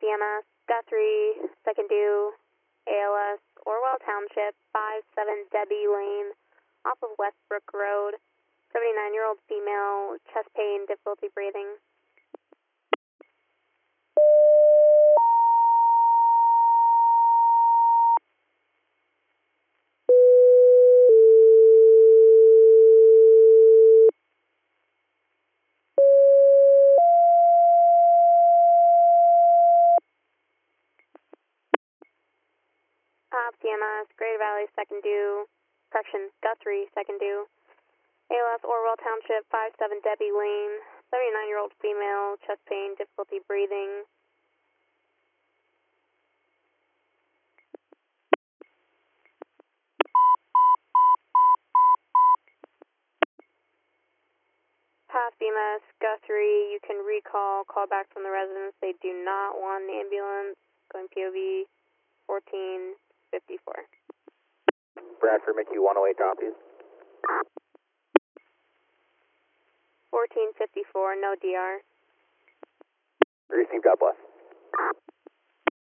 CMS, Guthrie, second due, ALS, Orwell Township, 57 Debbie Lane, off of Westbrook Road, 79-year-old female, chest pain, difficulty breathing. CMS, Greater Valley, second due, correction, Guthrie, second due, ALS, Orwell Township, 57 Debbie Lane, 79-year-old female, chest pain, difficulty breathing. CMS, Guthrie, you can call back from the residents. They do not want an ambulance. Going POV 1454. Bradford, McHugh 108 copies. 1454, no DR. Received, God bless.